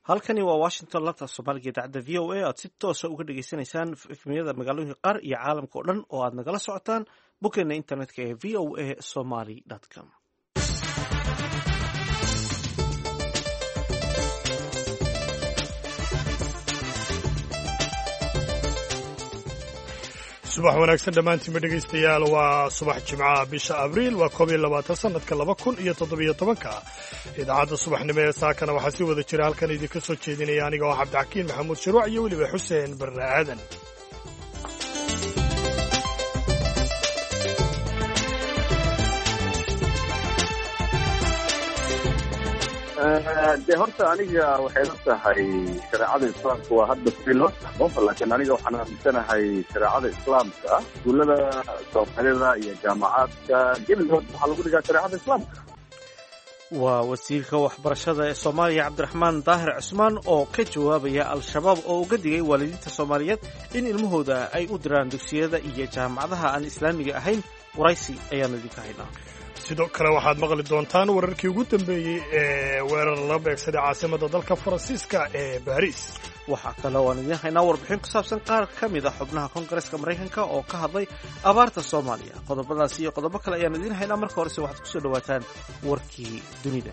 halkani waa washington lanta soomaaliga idaacadda v o a aad si toosa uga dhagaysanaysaan efmiyada magaalooyinka qaar iyo caalamka o dhan oo aad nagala socotaan boggeena internetka ee v o a somaly com subax wanaagsan dhammaantiinba dhegaystayaal waa subax jimcaha bisha abriil waa 12 sanadka 2017 idaacadda subaxnimo ee saakana waxaa si wada jira halkan idinka soo jeedinaya aniga oo cabdixakiin maxamuud shiruuc iyo weliba xuseen barre aadan de horta aniga waxay la tahay shareecada islaamka waa hadda si loo saxmo laakiin aniga waxaan aaminsanahay shareecada islaamka iskuullada soomaalida iyo jaamacaadka gebigood waxaa lagu dhigaa shareecada islaamka waa wasiirka waxbarashada ee soomaaliya cabdiraxmaan daahir cusmaan oo ka jawaabaya al-shabaab oo uga digay waalidiinta soomaaliyeed in ilmahooda ay u diraan dugsiyada iyo jaamacadaha aan islaamiga ahayn waraysi ayaanu idinka haynaa sidoo kale waxaad maqli doontaan wararkii ugu dambeeyey ee weerar la beegsaday caasimadda dalka faransiiska ee baariis waxaa kale oo aan idiin haynaa warbixin ku saabsan qaar ka mid a xubnaha koongareeska maraykanka oo ka hadlay abaarta soomaaliya qodobadaas iyo qodobo kale ayaan idiin haynaa marka horese waxaad kusoo dhawaataan warkii dunida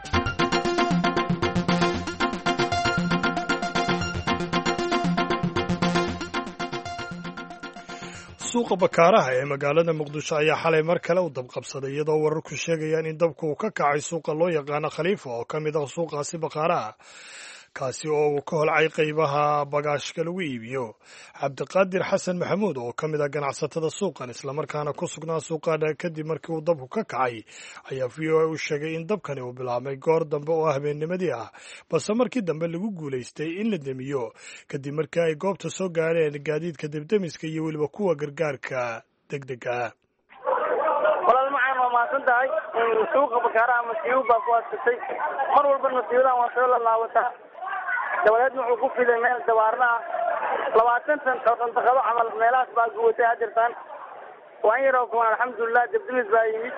suuqa bakaaraha ee magaalada muqdisho ayaa xalay mar kale u dabqabsaday iyadoo wararku sheegayaan in dabku uu ka kacay suuqa loo yaqaano khaliifa oo ka mid ah suuqaasi bakaaraha kaasi oo uu ka holcay qaybaha bagaashka lagu iibiyo cabdiqaadir xasan maxamuud oo ka mid ah ganacsatada suuqan islamarkaana ku sugnaa suuqaana kadib markii uu dabku ka kacay ayaa v o a u sheegay in dabkani uu bilaabmay goor dambe oo habeennimadii ah balse markii dambe lagu guulaystay in la demiyo kadib markii ay goobta soo gaareen gaadiidka debdemiska iyo weliba kuwa gargaarka degdega ah walaal macaan waa mahadsan tahay suuqa bakaaraha masiibo baa ku adsatay mar walba masiibadan waa soo laalaabataa dabadeedna wuxuu ku fiday meel dabaarna ah 20 tan daqiiqado camal meelahaas baa guwatay hadirtaan waan yaroo kuwan alxamdulilah debdemis baa yimid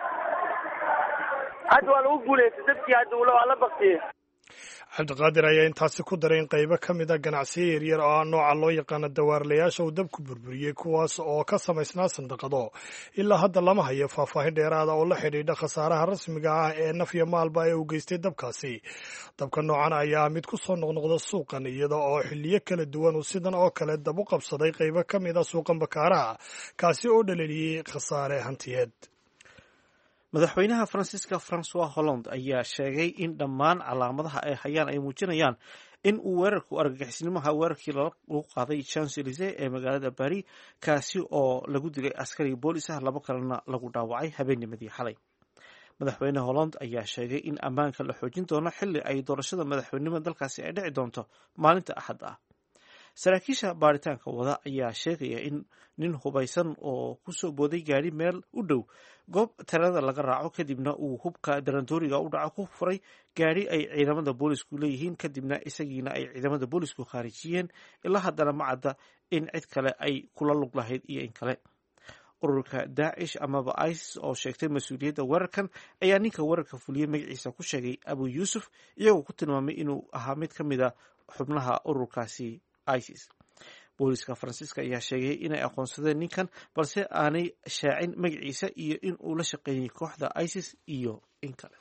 hadda waa lagu guulaystay dabkii hadda waa la baktiyey cabdiqaadir ayaa intaasi ku daray in qaybo ka mid a ganacsiyo yaryar oo nooca loo yaqaano dawaarlayaasha uu dabku burburiyey kuwaas oo ka samaysnaa sandaqado ilaa hadda lama hayo faahfaahin dheeraada oo la xidhiidha khasaaraha rasmiga ah ee naf iyo maalba ee uu geystay dabkaasi dabka noocan ayaa mid ku soo noqnoqda suuqan iyada oo xilliyo kala duwan uu sidan oo kale dab u qabsaday qaybo ka mid a suuqan bakaaraha kaasi oo dhaleliyey khasaare hantiyeed madaxweynaha faransiiska francois hollande ayaa sheegay in dhammaan calaamadaha ay hayaan ay muujinayaan in uu weerarku argagixisnimaha weerarkii lagu qaaday champs elise ee magaalada baris kaasi oo lagu dilay askari boolis ah 2 kalena lagu dhaawacay habeennimadii xalay madaxweyne hollande ayaa sheegay in ammaanka la xoojin doono xilli ay doorashada madaxweynenimada dalkaasi ay dhici doonto maalinta axad ah saraakiisha baaritaanka wada ayaa sheegaya in nin hubaysan oo ku soo booday gaari meel u dhow goob talada laga raaco kadibna uu hubka darandooriga u dhaco ku furay gaari ay ciidamada boolisku leeyihiin kadibna isagiina ay ciidamada boolisku khaarijiyeen ilaa haddana ma cadda in cid kale ay kula lug lahayd iyo in kale ururka daacish amaba isis oo sheegtay mas-uuliyadda weerarkan ayaa ninka weerarka fuliyey magaciisa ku sheegay abu yuusuf iyagoo ku tilmaamay inuu ahaa mid ka mid a xubnaha ururkaasi isis booliska faransiiska ayaa sheegay inay aqoonsadeen ninkan balse aanay shaacin magaciisa iyo in uu la shaqeeyey kooxda isis iyo in kale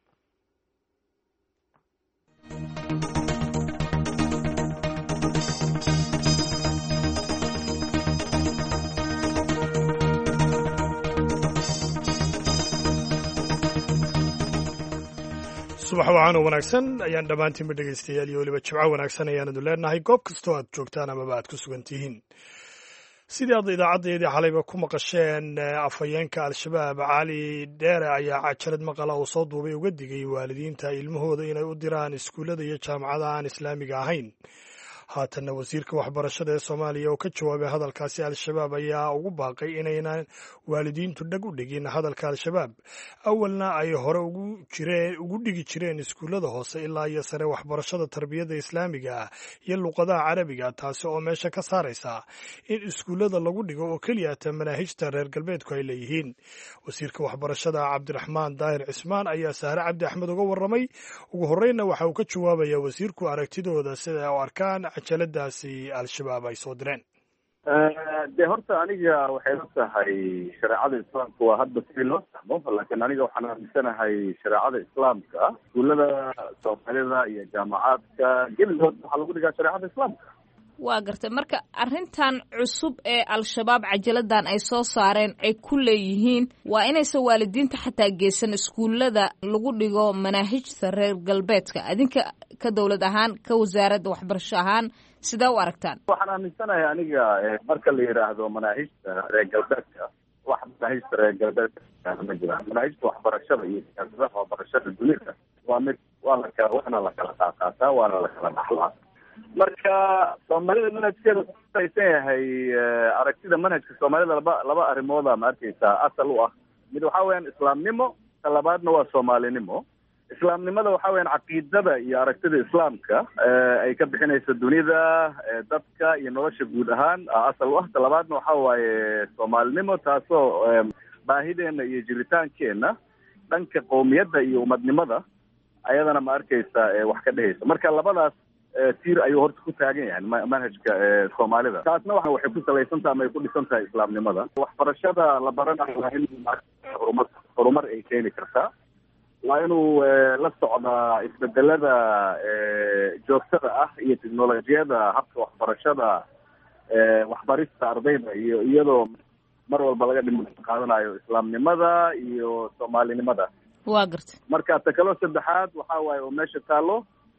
subax wacan oo wanaagsan ayaan dhammaantiinba dhegaystayaal iyo weliba jimco wanaagsan ayaanadu leenahay goob kastoo aad joogtaan amaba aad ku sugan tihiin sidii aad idaacaddeedii xalayba ku maqasheen afhayeenka al-shabaab cali dheere ayaa cajalad maqala uu soo duubay uga digay waalidiinta ilmahooda inay u diraan iskuullada iyo jaamacadaha aan islaamiga ahayn haatanna wasiirka waxbarashada ee soomaaliya oo ka jawaabay hadalkaasi al-shabaab ayaa ugu baaqay inaynan waalidiintu dhag u dhigin hadalka al-shabaab awalna ay hore ugu dhigi jireen iskuullada hoose ilaa iyo sare waxbarashada tarbiyadda islaamiga ah iyo luqadaha carabiga taasi oo meesha ka saaraysa in iskuullada lagu dhigo oo keliyata manaahijta reer galbeedku ay leeyihiin wasiirka waxbarashada cabdiraxmaan daahir cismaan ayaa sahre cabdi axmed uga warramay ugu horreynna waxa uu ka jawaabaya wasiirku aragtidooda sida ay u arkaan cajaladaasi al-shabaab ay soo direen dee horta aniga waxay la tahay shareecada islaamka waa hadda sidii loo fahmo laakiin aniga waxaan aaminsanahay shareecada islaamka iskuullada soomaalida iyo jaamacaadka gebigood waxaa lagu dhigaa shareecada islaamka waa gartay marka arrintan cusub ee al-shabaab cajaladan ay soo saareen ay ku leeyihiin waa inaysan waalidiinta xataa geysan iskuullada lagu dhigo manaahijta reer galbeedka adinka ka dowlad ahaan ka wasaaradda waxbarasho ahaan sidee u aragtaan waxaan aaminsanahay aniga marka la yidhaahdo manaahijta reer galbeedka wax manaahijta reer galbeedka ma jiraan manaahijta waxbarashada iyo siyaasadaha waxbarashada dunida waa mid waana la kala qaaqaataa waana la kala dhaxlaa marka soomaalida manhajkeeda ku salaysan yahay aragtida manhajka soomaalida laba arrimooda ma arkaysaa asal u ah mid waxaa weyaan islaamnimo ta labaadna waa soomaalinimo islaamnimada waxaa weyaan caqiidada iyo aragtida islaamka ay ka bixinaysa dunida dadka iyo nolosha guud ahaan asal u ah ta labaadna waxaa waaye soomaalinimo taasoo baahideena iyo jiritaankeenna dhanka qowmiyadda iyo umadnimada ayadana ma arkaysa wax ka dhehaysa marka labadaas tiir ayuu horta ku taagan yahay manhajka soomaalida taasna waxay ku salaysan tahay ama ay ku dhisan tahay islaamnimada waxbarashada la baranayo waa in horumar ay keeni kartaa waa inuu la socdaa isbedelada joogtada ah iyo teknolojiyada habka waxbarashada waxbarista ardayda iyo iyadoo mar walba laga dhimo qaadanayo islaamnimada iyo soomaalinimada waa gartay marka ta kaloo saddexaad waxaa waaye oo meesha taalo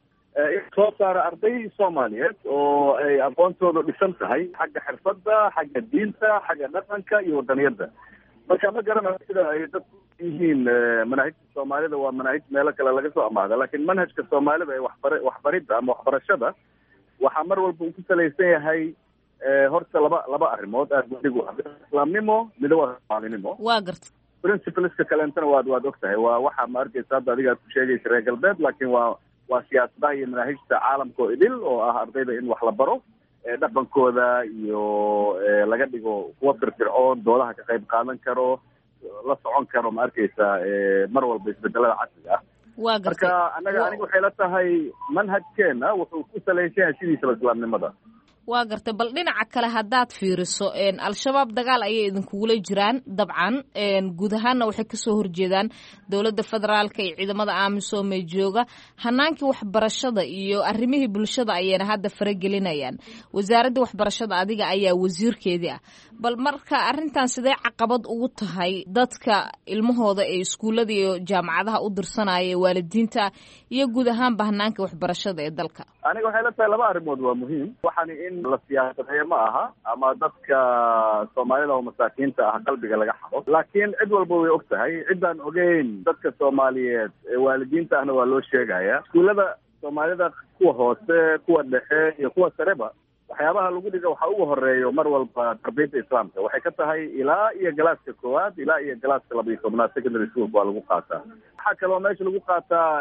in soo saara arday soomaaliyeed oo ay aqoontooda dhisan tahay xagga xirfadda xagga diinta xagga dhaqanka iyo wadaniyadda marka ma garanayo sida ay dadku yihiin manaahijta soomaalida waa manaahij meelo kale laga soo amaahda laakiin manhajka soomaalida ee waxbaridda ama waxbarashada waxaa mar walba uu ku salaysan yahay horta laba arrimood aad adigu islaamnimo mida waa soomaalinimo waa gartay principleska kaleentana waad og tahay waa waxa ma arkaysa hadda adiga aad ku sheegaysa reer galbeed laakiin waa siyaasadaha iyo manaahijta caalamka oo idil oo ah ardayda in wax la baro dhaqankooda iyo laga dhigo kuwa firfircoon doodaha ka qayb qaadan karo la socon karo ma arkaysa mar walba isbedelada casriga ah waa gartay marka aniga waxay la tahay manhajkeena wuxuu ku salaysan yahay sidiisaba islaamnimada waa gartay bal dhinaca kale haddaad fiiriso al-shabaab dagaal ayay idinkugula jiraan dabcan guud ahaanna waxay kasoo horjeedaan dowladda federaalka iyo ciidamada amisom ee jooga hanaankii waxbarashada iyo arrimihii bulshada ayayna hadda faragelinayaan wasaaradda waxbarashada adiga ayaa wasiirkeedii ah bal marka arrintan sidee caqabad ugu tahay dadka ilmahooda ee iskuullada iyo jaamacadaha u dirsanaya waalidiinta iyo guud ahaanba hanaanka waxbarashada ee dalka aniga waxay la tahay laba arrimood waa muhiim waxaan in la siyaasadeeyo ma aha ama dadka soomaalida oo masaakiinta ah qalbiga laga xado laakiin cid walba way og tahay ciddaan ogeyn dadka soomaaliyeed waalidiinta ahna waa loo sheegaya iskuullada soomaalida kuwa hoose kuwa dhexe iyo kuwa sareba waxyaabaha lagu dhiga waxaa ugu horeeyo mar walba tarbiyadda islaamka waxay ka tahay ilaa iyo galaaska koowaad ilaa iyo galaaska 12 secondary school baa lagu qaataa waxaa kaloo meesha lagu qaataa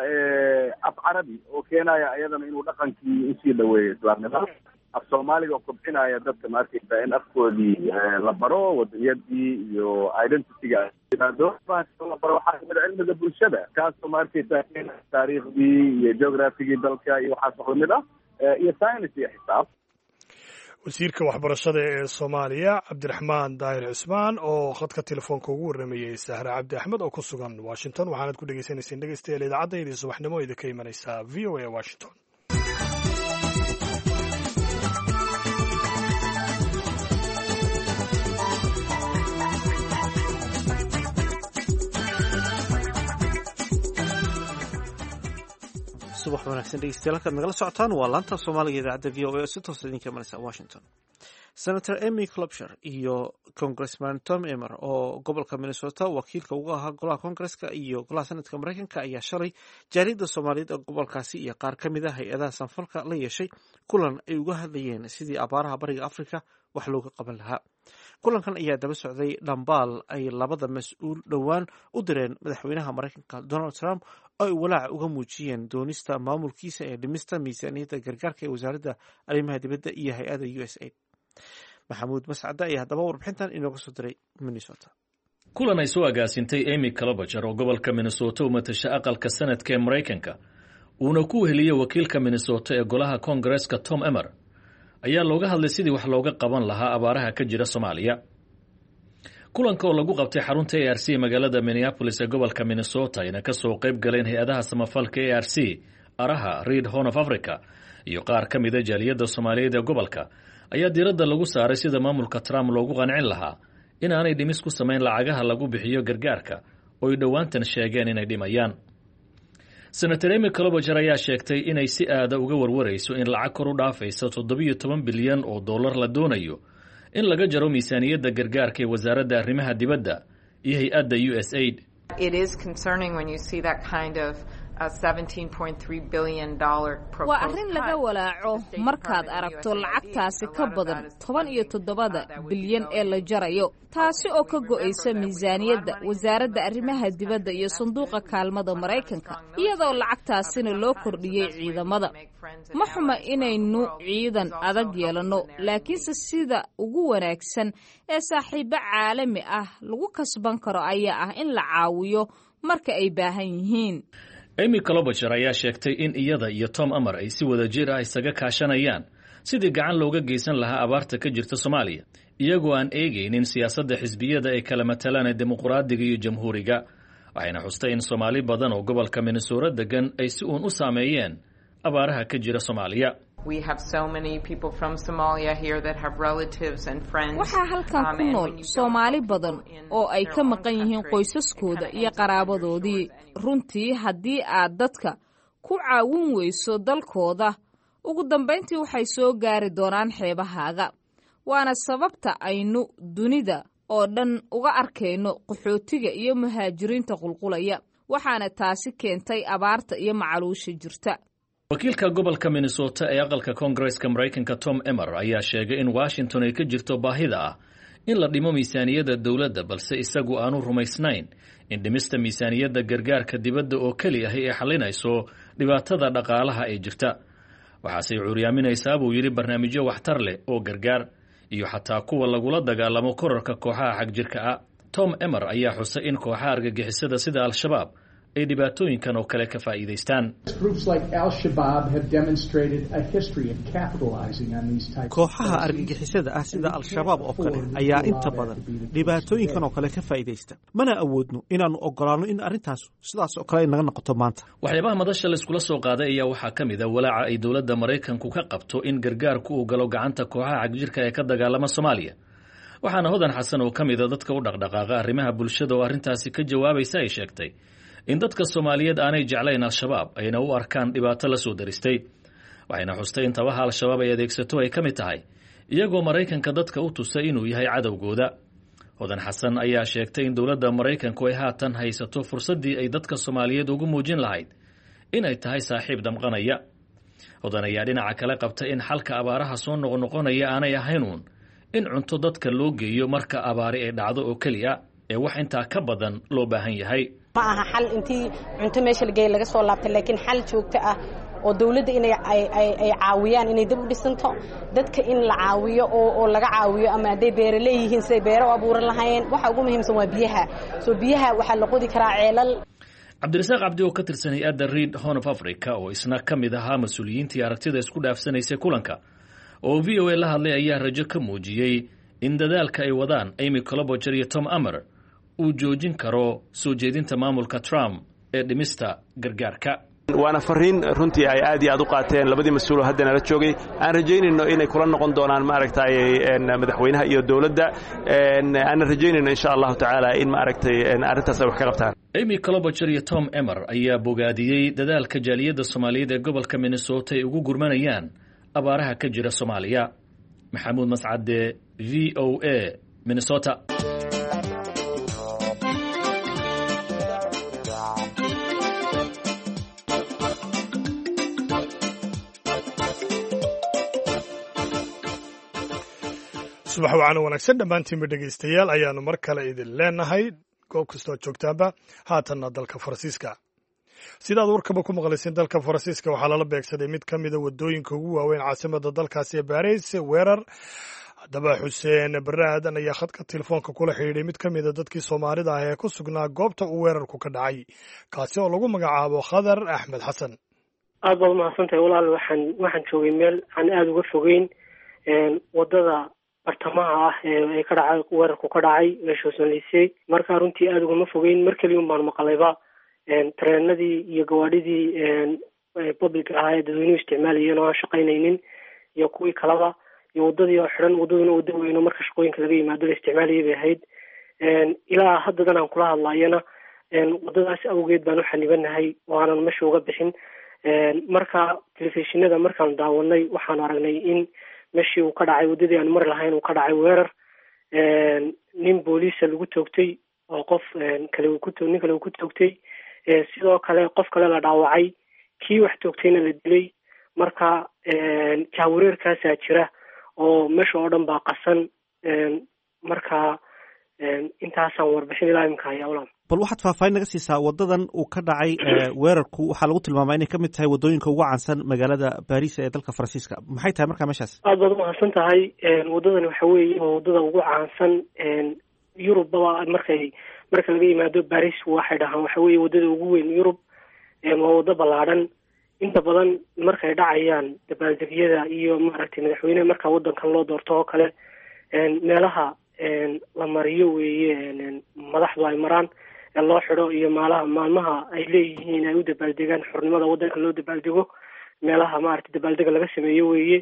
af carabi oo keenaya iyadana inuu dhaqankii usii dhaweeyo islaamnimada af soomaaliga oo kobcinaya dadka ma arkaysa in afkoodii la baro wadaniyadii iyo identityga la baro waxaa kamid cilmiga bulshada kaasoo ma arkaysa taariikhdii iyo geographigii dalka iyo waxaas wax lamid ah iyo science iyo xisaab wasiirka waxbarashada ee soomaaliya cabdiraxmaan daahir cismaan oo khadka telefoonka ugu warramayey sahre cabdi axmed oo ku sugan washington waxaanad ku dhegeysaneyseen dhegeystayaal idaacaddaydii subaxnimo idinka imanaysa v o a washington subax wanaagsan dhegeystayaal halkaad nagala socotaan waa laanta soomaaliga idaacadda v o a oo si toosa idinka imanaysa washington senator emy klobuchar iyo congressman tom emmer oo gobolka minnesota wakiilka uga ahaa golaha koongareska iyo golaha senatka mareykanka ayaa shalay jaaliyadda soomaaliyeed ee gobolkaasi iyo qaar ka mid a hay-adaha sanfalka la yeeshay kulan ay uga hadlayeen sidii abaaraha bariga afrika wax looga qaban lahaa. kulankan ayaa daba socday dhambaal ay labada mas-uul dhowaan u direen madaxweynaha mareykanka donald trump oo ay walaaca uga muujiyeen doonista maamulkiisa ee dhimista miisaaniyadda gargaarka ee wasaaradda arrimaha dibadda iyo hay-adda USAID. maxamuud mascade ayaa haddaba warbixintan inooga soo diray Minnesota. kulan ay soo agaasintay Amy Klobuchar oo gobolka Minnesota u matasha aqalka sanadka ee Mareykanka uuna ku heliyay wakiilka Minnesota ee golaha Koongareeska Tom Emmer ayaa looga hadlay sidii wax looga qaban lahaa abaaraha ka jira Soomaaliya. kulanka oo lagu qabtay xarunta ARC magaalada Minneapolis ee gobolka Minnesota ayna ka soo qayb galeen hay-adaha samafalka ARC, Araha, Read Horn of Africa iyo qaar ka mid ah jaaliyadda Soomaaliyeed ee gobolka ayaa diiradda lagu saaray sida maamulka Trump loogu qancin lahaa in aanay dhimis ku samayn lacagaha lagu bixiyo gargaarka oo ay dhowaantan sheegeen inay dhimayaan. Senator Amy Klobuchar ayaa sheegtay inay si aada uga warwarayso in lacag kor u dhaafaysa $17 bilyan oo dollar la doonayo in laga jaro miisaaniyadda gargaarka ee wasaaradda arrimaha dibadda iyo hay-adda USAID. It is concerning when you see that kind of $17.3 billion waa arrin laga walaaco markaad aragto lacagtaasi ka badan 17 bilyan ee la jarayo, taasi oo ka go'aysa miisaaniyadda wasaaradda arrimaha dibadda iyo sanduuqa kaalmada Mareykanka, iyadoo lacagtaasina loo kordhiyey ciidamada. ma xuma inaynu ciidan adag yeelano, laakiinse sida ugu wanaagsan ee saaxiibo caalami ah lagu kasban karo ayaa ah in la caawiyo marka ay baahan yihiin. Amy Klobuchar ayaa sheegtay in iyada iyo Tom Emmer ay si wada jir ah isaga kaashanayaan sidii gacan looga geysan lahaa abaarta ka jirta Soomaaliya, iyagoo aan eegaynin siyaasadda xisbiyada ay kala matalaan dimuqraadiga iyo jamhuuriga. waxayna xustay in Soomaali badan oo gobolka Minnesota degan ay si uun u saameeyeen abaaraha ka jira Soomaaliya. We have so many people from Somalia here that have relatives and friends. waxaa halkan ku nool Soomaali badan oo ay ka maqan yihiin qoysaskooda iyo qaraabadoodii. runtii haddii aad dadka ku caawin weyso dalkooda, ugu dambeyntii waxay soo gaari doonaan xeebahaaga. waana sababta aynu dunida oo dhan uga arkayno qaxootiga iyo muhaajiriinta qulqulaya, waxaana taasi keentay abaarta iyo macaluusha jirta. wakiilka gobolka Minnesota ee aqalka Koongareeska Mareykanka Tom Emmer ayaa sheegay in Washington ay ka jirto baahida ah in la dhimo miisaaniyadda dowladda, balse isagu aanu rumaysnayn in dhimista miisaaniyadda gargaarka dibadda oo keli ah ay xalinayso dhibaatada dhaqaalaha ee jirta. waxaase cuuriyaaminaysaa buu yidhi barnaamijyo waxtar leh oo gargaar iyo xataa kuwa lagula dagaalamo korarka kooxaha xagjirka ah. Tom Emmer ayaa xusay in kooxaha argagixisada sida Al-Shabaab ay dhibaatooyinkan oo kale ka faa'iidaystaan. kooxaha argagixisada ah sida Al-Shabaab oo kale ayaa inta badan dhibaatooyinkan oo kale ka faa'iidaysta. mana awoodno inaanu ogolaano in arrintaas sidaas oo kale naga noqoto maanta. waxyaabaha madasha la iskula soo qaaday ayaa waxaa ka mid ah walaaca ay dowladda Mareykanku ka qabto in gargaarku uu galo gacanta kooxaha xagjirka ee ka dagaalama Soomaaliya. waxaana Hodan Xasan oo ka mid ah dadka u dhaqdhaqaaqa arrimaha bulshada oo arrintaasi ka jawaabaysa ay sheegtay in dadka Soomaaliyeed aanay jeclayn Al-Shabaab ayna u arkaan dhibaato la soo daristay. waxayna xustay in tabaha Al-Shabaab ay adeegsato ay ka mid tahay iyagoo Mareykanka dadka u tusay inuu yahay cadowgooda. Hodan Xasan ayaa sheegtay in dowladda Mareykanku ay haatan haysato fursaddii ay dadka Soomaaliyeed ugu muujin lahayd inay tahay saaxiib damqanaya. Hodan ayaa dhinaca kale qabtay in xalka abaaraha soo noqnoqonaya aanay ahayn uun in cunto dadka loo geeyo marka abaari ay dhacdo oo keliya, ee wax intaa ka badan loo baahan yahay. ma aha xal intii cunto meesha la geeyay laga soo laabtay, laakiin xal joogto ah oo dawladda inay ay caawiyaan inay dib u dhisanto dadka, in la caawiyo oo laga caawiyo. ama haday beero leeyihiin siday beero u abuuran lahaayeen, waxa ugu muhiimsan waa biyaha. soo biyaha waxaa la qodi karaa ceelal. Cabdirasaaq Cabdi oo ka tirsan hay-adda Read Horn of Africa oo isna ka mid ahaa mas-uuliyiintii aragtida isku dhaafsanaysay kulanka oo VOA la hadlay ayaa rajo ka muujiyey in dadaalka ay wadaan Amy Klobuchar iyo Tom Emmer uu joojin karo soo jeedinta maamulka Trump ee dhimista gargaarka. waana fariin runtii ay aad iyo aad u qaateen labadii mas-uul oo haddana la joogay. aan rajaynayno inay kula noqon doonaan maaragtay madaxweynaha iyo dowladda. aan rajaynayno insha Allah taala in maaragtay arrintaas ay wax ka qabtaan. Amy Klobuchar iyo Tom Emmer ayaa bogaadiyey dadaalka jaaliyadda Soomaaliyeed ee gobolka Minnesota ay ugu gurmanayaan abaaraha ka jira Soomaaliya. maxamuud mascade v o a minnesota. subax wacan wanaagsan dhammaantiinba dhegaystayaal ayaanu mar kale idin leenahay goob kastoo joogtaanba haatanna dalka faransiiska sidaad warkaba ku maqlayseen dalka faransiiska waxaa lala beegsaday mid ka mida waddooyinka ugu waaweyn caasimada dalkaasi ee baris weerar haddaba xuseen barre aadan ayaa khadka telefoonka kula xidhiidhay mid ka mida dadkii soomaalida ah ee ku sugnaa goobta uu weerarku ka dhacay kaasi oo lagu magacaabo khadar axmed xasan. aad baad umahadsantahay walaal. waxaan joogay meel aan aada uga fogeyn wadada bartamaha ah ee ka dhacay weerarku ka dhacay meeshoosonlisey markaa runtii aada ugama fogeyn mar keliya un baan maqlayba tareenadii iyo gawaadhidii public ahaa ee dadweynuhu isticmaalayeen oo aan shaqaynaynin iyo kuwii kalaba iyo wadadii oo xidhan wadaduna wada weyno marka shaqooyinka laga yimaado la isticmaalayay bay ahayd. ilaa haddadan aan kula hadlayana wadadaas awgeed baan u xanibanahay oo aanan meesha uga bixin. marka telefishinada markaan daawanay waxaan aragnay in meeshii uu ka dhacay waddadii aan mari lahayn uu ka dhacay weerar nin booliisa lagu toogtay oo qof nin kale uu ku toogtay sidoo kale qof kale la dhaawacay kii wax toogtayna la dilay. marka jahwareerkaasaa jira oo meesha oo dhan baa qasan. marka intaasaan warbixin ilaa imika hayaa walaal. bal waxaad faahfaahin naga siisaa wadadan uu ka dhacay weerarku waxaa lagu tilmaamaa inay kamid tahay wadooyinka ugu caansan magaalada baris ee dalka faransiiska. maxay tahay markaa meeshaas? aad baad umahadsan tahay. wadadani waxa weeye waa wadada ugu caansan yurubaba marka laga yimaado baris waxay dhahaan waxa weeye wadada ugu weyn yurub. waa wado ballaadhan. inta badan markay dhacayaan dabaaldegyada iyo maaragtay madaxweyneha markaa wadankan loo doorto oo kale meelaha la mariyo weeye madaxdu ay maraan ee loo xidho iyo maalmaha ay leeyihiin ay u dabaaldegaan xornimada wadanka loo dabaaldego meelaha maaragtay dabaaldega laga sameeyo weeye.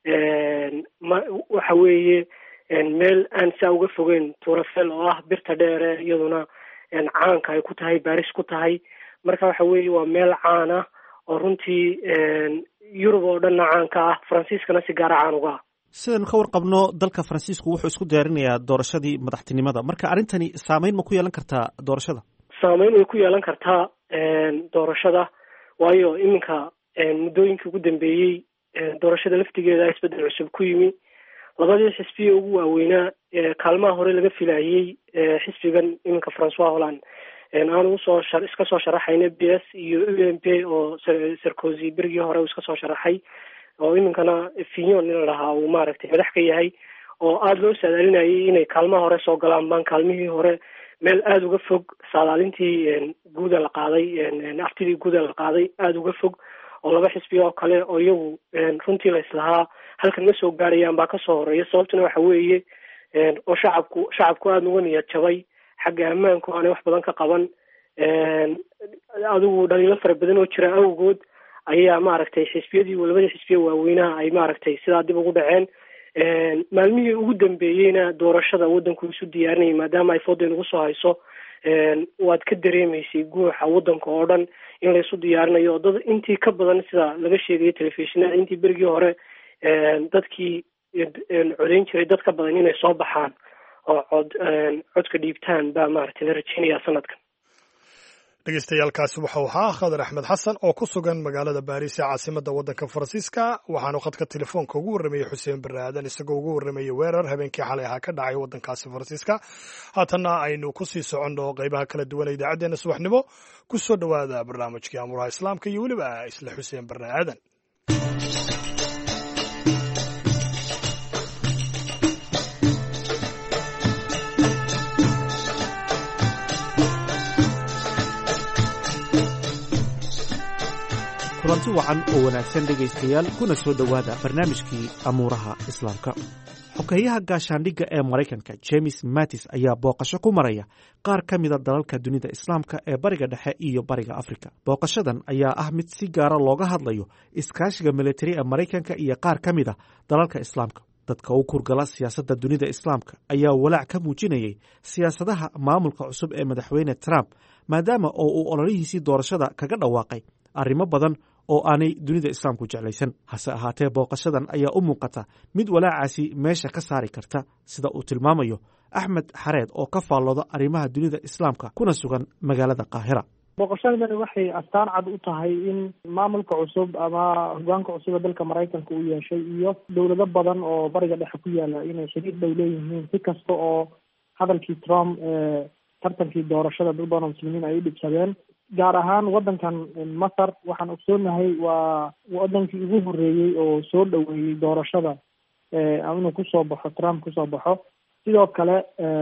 waxa weeye meel aan saa uga fogeyn turafel oo ah birta dheere iyaduna caanka ay ku tahay baris ku tahay. marka waxa weeye waa meel caan ah oo runtii yurub oo dhanna caanka ah, faransiiskana si gaara caan uga ah. sidaynu ka warqabno dalka faransiisku wuxuu isku diyaarinayaa doorashadii madaxtinimada. marka arrintani saameyn ma ku yeelan kartaa doorashada? saameyn way ku yeelan kartaa doorashada, waayo iminka muddooyinkii ugu dambeeyey doorashada laftigeeda isbeddel cusub ku yimi. labadii xisbiya ugu waaweynaa kaalmaha hore laga filayey xisbigan iminka Francois Hollande aanu iska soo sharaxayna PS iyo UMP oo Sarkozy berigii hore iska soo sharaxay oo iminkana Fillon la lahaa uu maaragtay madax ka yahay oo aada loo saadaalinayay inay kaalmaha hore soo galaan baan kaalmihii hore meel aada uga fog saadaalintii guuda la qaaday aftidii guuda la qaaday aada uga fog oo laba xisbi oo kale oo iyagu runtii la islahaa halkan ma soo gaarayaan baa kasoo horeeya. sababtuna waxa weeye oo shacabku aada uga niyad jabay xagga ammaanku aanay wax badan ka qaban. adigu dhaliilo fara badan oo jira awgood ayaa maaragtay labadii xisbiya waaweynaha ay maaragtay sidaa dib ugu dhaceen. maalmihii ugu dambeeyeyna doorashada wadanku isu diyaarinayay maadaama ay fooda inugu soo hayso. waad ka dareemaysay guuxa wadanka oo dhan in laysu diyaarinayo dad intii ka badan sida laga sheegayay telefishinada intii berigii hore dadkii codayn jiray dad ka badan inay soo baxaan oo codka dhiibtaan baa maaragtay la rajeynayaa sanadkan. dhegeystayaaalkaasi waxau ahaa khadar axmed xasan oo ku sugan magaalada baris ee caasimada waddanka faransiiska. waxaanu khadka telefoonka ugu warramayey xuseen barre aadan isagoo ugu warramayey weerar habeenkii xalay ahaa ka dhacay waddankaasi faransiiska. haatanna aynu ku sii soconno qaybaha kala duwan ee idaacaddeenna subaxnimo. ku soo dhowaada barnaamijkii amuuraha islaamka iyo weliba isla xuseen barre aadan. kulanti wacan oo wanaagsan dhegaystayaal kuna soo dhowaada barnaamijkii amuuraha islaamka. xogeeyaha gaashaandhigga ee maraykanka james mattis ayaa booqasho ku maraya qaar ka mida dalalka dunida islaamka ee bariga dhexe iyo bariga afrika. booqashadan ayaa ah mid si gaara looga hadlayo iskaashiga militari ee maraykanka iyo qaar ka mida dalalka islaamka. dadka u kurgala siyaasadda dunida islaamka ayaa walaac ka muujinayay siyaasadaha maamulka cusub ee madaxweyne Trump maadaama oo uu ololihiisii doorashada kaga dhawaaqay arrimo badan oo aanay dunida islaamku jeclaysan. hase ahaatee booqashadan ayaa u muuqata mid walaacaasi meesha ka saari karta, sida uu tilmaamayo axmed xareed oo ka faallooda arrimaha dunida islaamka kuna sugan magaalada qaahira. booqashadani waxay astaan cad u tahay in maamulka cusub ama hogaanka cusub ee dalka Mareykanka uu yeeshay iyo dowlado badan oo bariga dhexe ku yaala inay xiriir dhow leeyihiin, si kasta oo hadalkii Trump tartankii doorashada dad badan oo muslimiin ay u dhibsadeen. gaar ahaan wadankan Masar waxaan ogsoonahay waa wadankii ugu horeeyey oo soo dhaweeyey doorashada inuu kusoo baxo Trump kusoo baxo. sidoo kale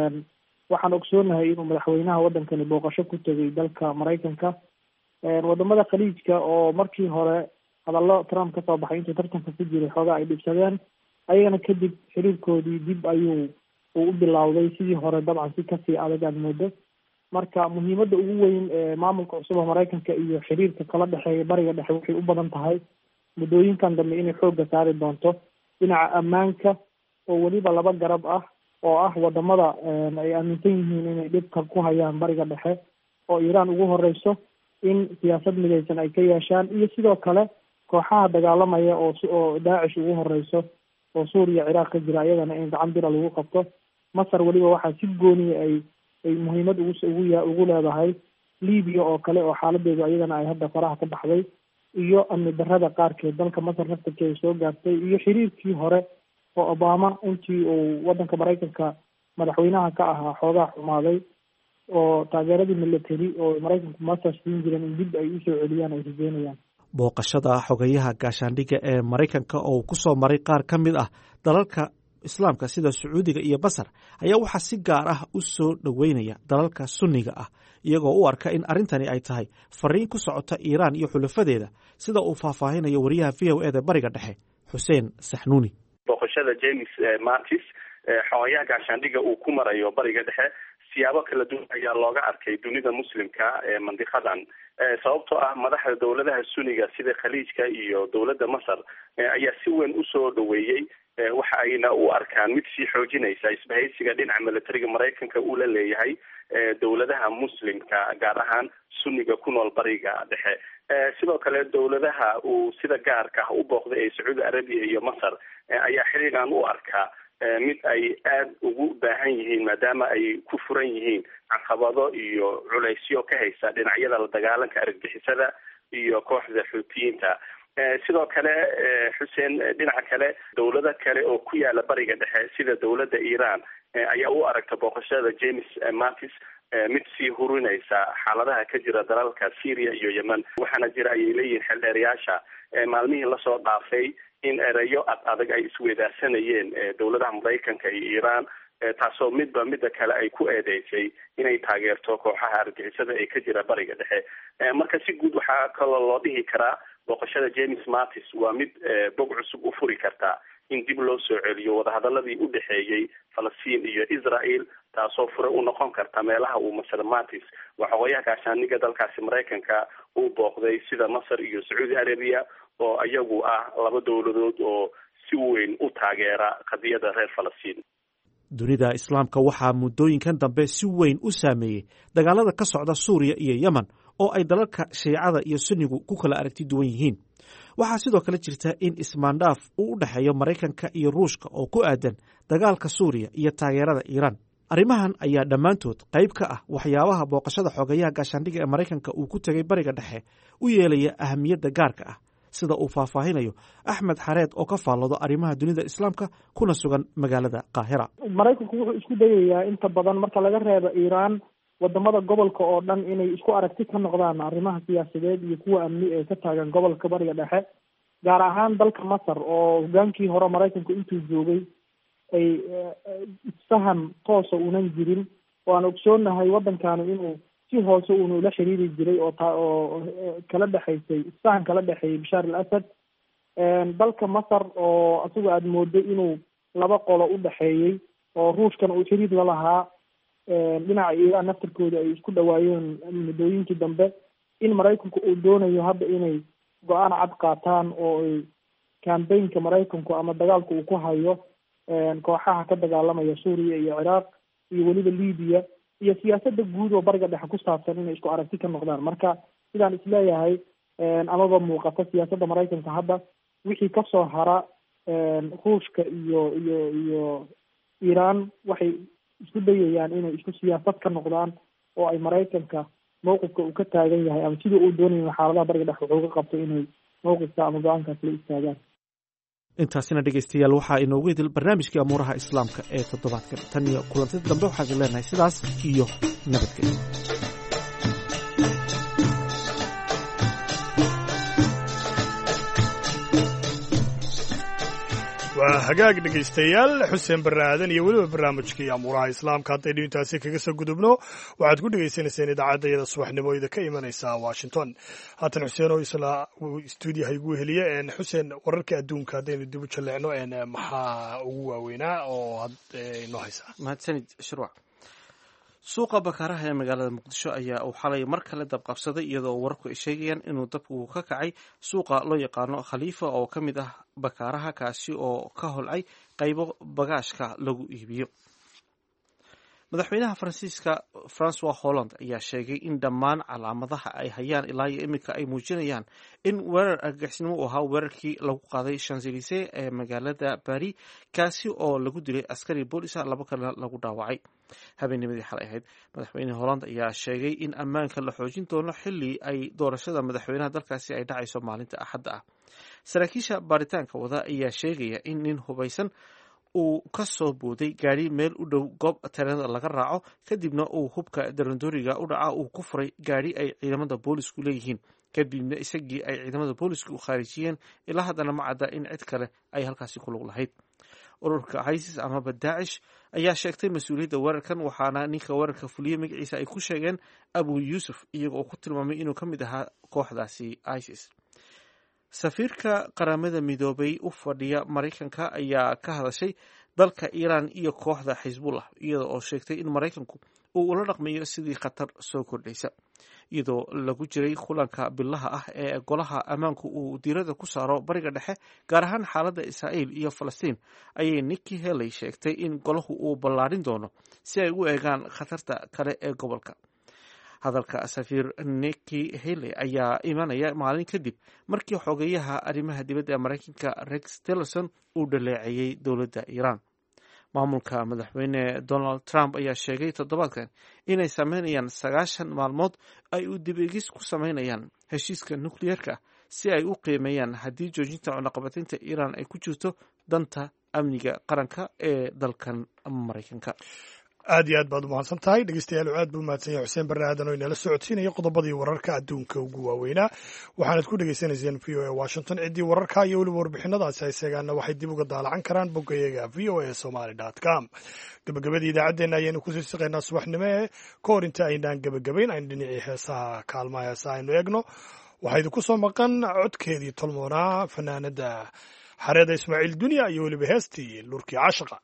waxaan ogsoonahay inuu madaxweynaha wadankani booqasho ku tegay dalka Mareykanka. wadamada khaliijka oo markii hore hadallo Trump ka soo baxay intuu tartanka ku jiray xoogaa ay dhibsadeen, ayagana kadib xiriirkoodii dib ayuu u bilowday sidii hore, dabcan si kasii adag aad moodo. marka muhiimadda ugu weyn ee maamulka cusub ee Mareykanka iyo xiriirka kala dhexeeya bariga dhexe waxay u badan tahay muddooyinkan dambe inay xoogga saari doonto dhinaca ammaanka, oo weliba laba garab ah oo ah wadamada ay aaminsan yihiin inay dhibka ku hayaan bariga dhexe oo Iiraan ugu horeyso in siyaasad midaysan ay ka yeeshaan, iyo sidoo kale kooxaha dagaalamaya oo Daacish ugu horeyso oo Suuriya Ciraaq ka jira, iyagana in gacan bira lagu qabto. Masar weliba waxaa si gooniya ay muhiimad ugu leedahay Libiya oo kale oo xaaladeedu ayagana ay hadda faraha ka baxday, iyo amni darrada qaarkeed dalka Masar naftirkeeda soo gaartay, iyo xiriirkii hore oo Obama intii uu wadanka Mareykanka madaxweynaha ka ahaa xoogaa xumaaday, oo taageeradii military oo Mareykanku Masar siin jireen in dib ay usoo celiyaan ay rajeynayaan. booqashada xogeyaha gaashaandhigga ee Mareykanka oo ku soo maray qaar ka mid ah dalalka islaamka sida Sacuudiga iyo Masar ayaa waxaa si gaar ah u soo dhoweynaya dalalka sunniga ah, iyagoo u arka in arrintani ay tahay fariin ku socota Iiraan iyo xulafadeeda, sida uu faahfaahinayo wariyaha VOA bariga dhexe Xuseen Saxnuuni. booqashada James Mattis xogeyaha gaashaandhigga uu ku marayo bariga dhexe siyaabo kala duwan ayaa looga arkay dunida muslimka ee mandiqadan, sababtoo ah madaxda dowladaha sunniga sida khaliijka iyo dowladda Masar ayaa si weyn usoo dhoweeyey, waxa ayna u arkaan mid sii xoojinaysa isbahaysiga dhinaca militariga Mareykanka uu la leeyahay dowladaha muslimka gaar ahaan sunniga ku nool bariga dhexe. sidoo kale dowladaha uu sida gaarka ah u booqday ee Sacuudi Arabiya iyo Masar ayaa xiriiran u arkaa mid ay aad ugu baahan yihiin, maadaama ay ku furan yihiin caqabado iyo culaysyo ka haysa dhinacyada la dagaalanka argagixisada iyo kooxda Xuutiyiinta. sidoo kale Xuseen, dhinaca kale dowlado kale oo ku yaala bariga dhexe sida dowladda Iiraan ayaa u aragta booqashada James Mattis mid sii hurinaysa xaaladaha ka jira dalalka Syria iyo Yemen. waxaana jira ayay leeyihiin xildheerayaasha maalmihii lasoo dhaafay in erayo adag ay isweydaarsanayeen dowladaha Mareykanka iyo Iiraan, taasoo midba midda kale ay ku eedeysay inay taageerto kooxaha argagixisada ee ka jira bariga dhexe. marka si guud waxaa kaloo loo dhihi karaa booqashada James Mattis waa mid bog cusub u furi karta in dib loo soo celiyo wadahadaladii u dhexeeyey Falastiin iyo Israel, taasoo fure u noqon karta meelaha uu Masar Mattis waa xogeyaha gaashaandhigga dalkaasi Mareykanka uu booqday sida Masar iyo Sacuudi Arabiya, oo iyagu ah laba dowladood oo si weyn u taageera qadiyadda reer Falastiin. dunida islaamka waxaa muddooyinkan dambe si weyn u saameeyey dagaalada ka socda Suuriya iyo Yemen oo ay dalalka Shiicada iyo Sunnigu ku kala aragti duwan yihiin. waxaa sidoo kale jirta in ismaandhaaf uu u dhexeeyo Mareykanka iyo Ruushka oo ku aadan dagaalka Suuriya iyo taageerada Iiraan. arrimahan ayaa dhammaantood qayb ka ah waxyaabaha booqashada xogeyaha gaashaandhigga ee Mareykanka uu ku tegay bariga dhexe u yeelaya ahamiyadda gaarka ah, sida uu faahfaahinayo Axmed Xareed oo ka faalloodo arrimaha dunida islaamka kuna sugan magaalada Qaahira. Mareykanku wuxuu isku dayayaa inta badan marka laga reebo Iiraan wadamada gobolka oo dhan inay isku aragti ka noqdaan arrimaha siyaasadeed iyo kuwa amni ee ka taagan gobolka bariga dhexe, gaar ahaan dalka Masar oo hogaankii hore Mareykanku intuu joogay ay isfahan toosa unan jirin, oo aan ogsoonahay wadankaanu inuu si hoose uunu ula xiriiri jiray oo kala dhexaysay isfahan kala dhexeeyay Bashaar al-Assad. dalka Masar oo asagu aada mooday inuu laba qolo u dhexeeyey, oo Ruushkan uu xiriir la lahaa dhinaca Iiraan naftirkooda ay isku dhawaayeen muddooyinkii dambe, in Mareykanku uu doonayo hadda inay go-aan cad qaataan oo ay kambeynka Mareykanku ama dagaalka uu ku hayo kooxaha ka dagaalamaya Suuriya iyo Ciraaq iyo weliba Libiya iyo siyaasadda guud oo bariga dhexe ku saabsan inay isku aragti ka noqdaan. marka sidaan isleeyahay amaba muuqata siyaasadda maraykanka hadda wixii kasoo hara ruushka iyo iiraan waxay isku dayayaan inay isku siyaasad ka noqdaan oo ay maraykanka mawqifka uu ka taagan yahay ama sidii uu doonaya xaaladaha bariga dhexe wuxuu ka qabto inay mawqifka ama go-aankaas la istaagaan. intaasina dhegaystayaal waxaa inoogu idil barnaamijkii amuuraha islaamka ee toddobaadkan. tan iyo kulantida dambe waxaan leenahay sidaas iyo nabadgelyo. waa hagaag dhegaystayaal xuseen barre aadan iyo weliba barnaamijkii amuuraha islaamka haddaynu intaasi kaga soo gudubno waxaad ku dhegaysanayseen idaacadda iyada subaxnimo ida ka imanaysa washington. haatan xuseen oo isla stuudiyaha igu heliye xuseen wararka adduunka haddaynu dib u jalleecno maxaa ugu waaweynaa oo inoo haysaa? mahadsanid shirwac. suuqa bakaaraha ee magaalada muqdisho ayaa uu xalay mar kale dabqabsaday iyadoo wararku ay sheegayaan inuu dabku ka kacay suuqa loo yaqaano khaliifa oo ka mid ah bakaaraha kaasi oo ka holcay qaybo bagaashka lagu iibiyo. madaxweynaha faransiiska francois holland ayaa sheegay in dhammaan calaamadaha ay hayaan ilaa iyo iminka ay muujinayaan in weerar argagixisnimo uu ahaa weerarkii lagu qaaday Champs-Élysées ee magaalada Paris kaasi oo lagu dilay askari booliska, laba kalena lagu dhaawacay. habeennimadii xalay ahayd madaxweyne holland ayaa sheegay in ammaanka la xoojin doono xilli ay doorashada madaxweynaha dalkaasi ay dhacayso maalinta axadda ah. saraakiisha baaritaanka wada ayaa sheegaya in nin hubaysan uu ka soo booday gaari meel u dhow goob tareenada laga raaco, kadibna uu hubka darandooriga u dhaca uu ku furay gaari ay ciidamada boolisku leeyihiin, kadibna isagii ay ciidamada boolisku u khaarijiyeen. ilaa haddana ma cadda in cid kale ay halkaasi ku lug lahayd. ururka isis amaba daacish ayaa sheegtay mas-uuliyadda weerarkan, waxaana ninka weerarka fuliyey magaciisa ay ku sheegeen abu yuusuf, iyagoo ku tilmaamay inuu ka mid ahaa kooxdaasi isis. safiirka qaramada midoobay u fadhiya maraykanka ayaa ka hadashay dalka iiraan iyo kooxda xisbullah, iyada oo sheegtay in maraykanku uu ula dhaqmayo sidii khatar soo kordhaysa. iyadoo lagu jiray kulanka bilaha ah ee golaha ammaanku uu diirada ku saaro bariga dhexe, gaar ahaan xaaladda israa'iil iyo falastiin, ayay Nikki Haley sheegtay in golahu uu ballaarin doono si ay u eegaan khatarta kale ee gobolka. hadalka safiir Nikki Haley ayaa imanaya maalin kadib markii xogeyaha arrimaha dibadda ee maraykanka Rex Tillerson uu dhaleeceeyey dowladda Iiraan. maamulka madaxweyne Donald Trump ayaa sheegay toddobaadkan inay sameynayaan 90 maalmood ay u dib-eegis ku sameynayaan heshiiska nukliyeerka si ay u qiimeeyaan haddii joojinta cunaqabataynta Iiraan ay ku jirto danta amniga qaranka ee dalkan Maraykanka. aad iyo aad baad u mahadsan tahay dhegeystayaal. aad buu mahadsan yahay xuseen barre aadan oo inala socodsiinaya qodobadii wararka adduunka ugu waaweynaa. waxaanad ku dhegaysanayseen v o a washington. ciddii wararka iyo weliba warbixinadaasi hayseegaana waxay dib uga daalacan karaan boggayaga v o a somali.com. gabagabadii idaacaddeenna ayaanu kusii siqaynaa subaxnimo ee ka hor inta aynaan gebagabayn aynu dhinacii heesaha kaalmaha heesaha aynu eegno. waxaa idinku soo maqan codkeedii tolmoonaa fanaanada xareeda ismaaciil dunya iyo weliba heestii lurkii caashaqa.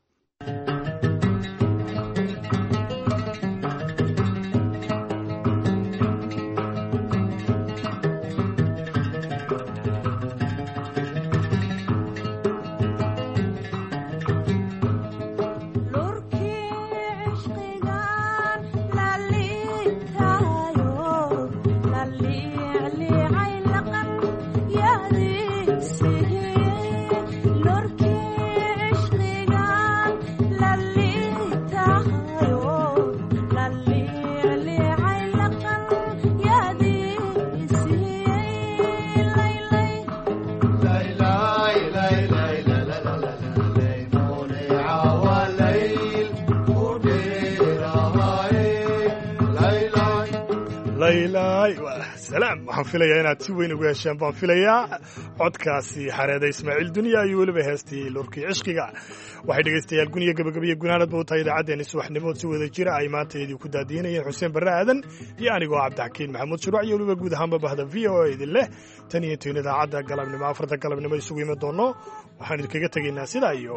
waxaan filayaa inaad si weyn ugu hesheen baan filayaa codkaasi xareeda ismaaciil dunya iyo weliba heestii lurkii cishqiga. waxay dhegaystayaal guniya gabagabiya gunaanadba u tahay idaacaddeenni subaxnimood si wada jira ay maanta idii ku daadiinayeen xuseen barre aadan iyo anigoo cabdixakiin maxamuud shuruuc iyo weliba guud ahaanba bahda v o a idin leh tan iyo intayn idaacadda galabnimo 4 galabnimo isugu imi doonno waxaan idinkaga tegaynaa sidaa iyo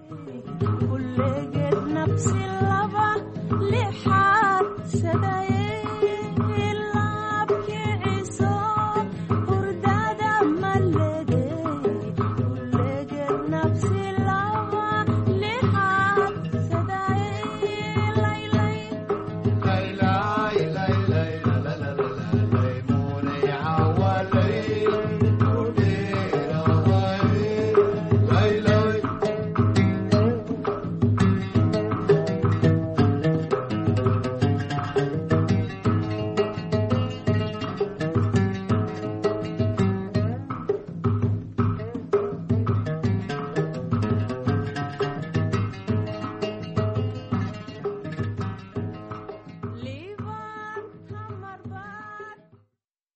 nabadgelyo.